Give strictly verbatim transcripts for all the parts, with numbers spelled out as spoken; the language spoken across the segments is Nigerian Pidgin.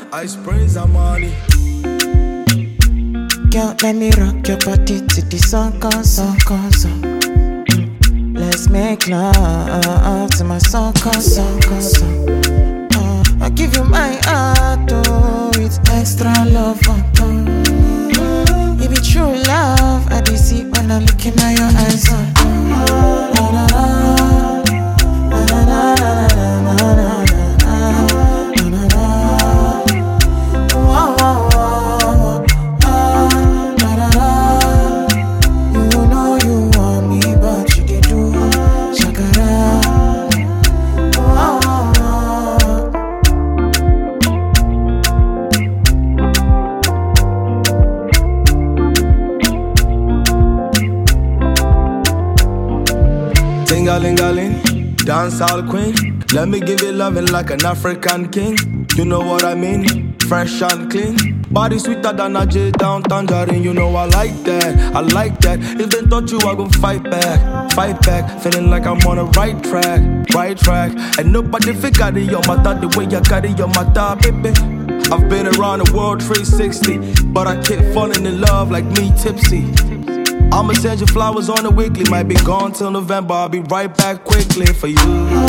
Ice Prince Amani. Girl, let me rock your body till the sun comes, sun comes up. Let's make love till my sun comes, sun comes up. Uh, I give you my heart, oh, it's extra love on top. It be true love, I be see when I'm looking at your eyes. Oh, na, na, na, na, na, na, na, na, na. Ting-a-ling-a-ling, dancehall queen. Let me give you loving like an African king. You know what I mean? Fresh and clean. Body sweeter than a J down tangerine. You know I like that, I like that. If they thought you, I gon' fight back, fight back. Feeling like I'm on the right track, right track. And nobody figure it your matter the way you carry your matter, baby. I've been around the world three sixty, but I keep falling in love like me tipsy. I'ma send you flowers on the weekly. Might be gone till November. I'll be right back quickly for you.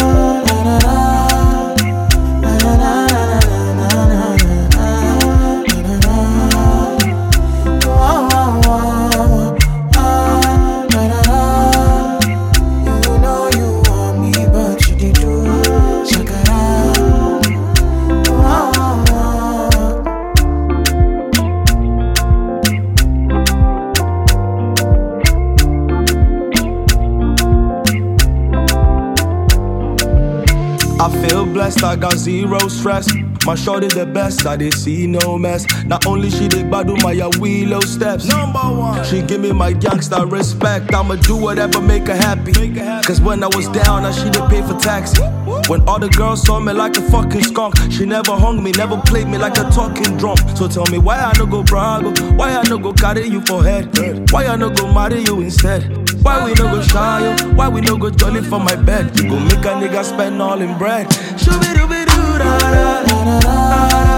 I feel blessed, I got zero stress. My shorty the best, I did see no mess. Not only she did badu my willow steps. Number one, she give me my gangsta respect. I'ma do whatever make her happy. Cause when I was down, now she did pay for taxi. When all the girls saw me like a fucking skunk, she never hung me, never played me like a talking drum. So tell me why I no go brag, why I no go carry you for head, why I no go marry you instead. Why we no go shy you? Why we no go jolly for my bed? You go make a nigga spend all in bread. Shoo-be-doo-be-doo-da-da-da-da-da.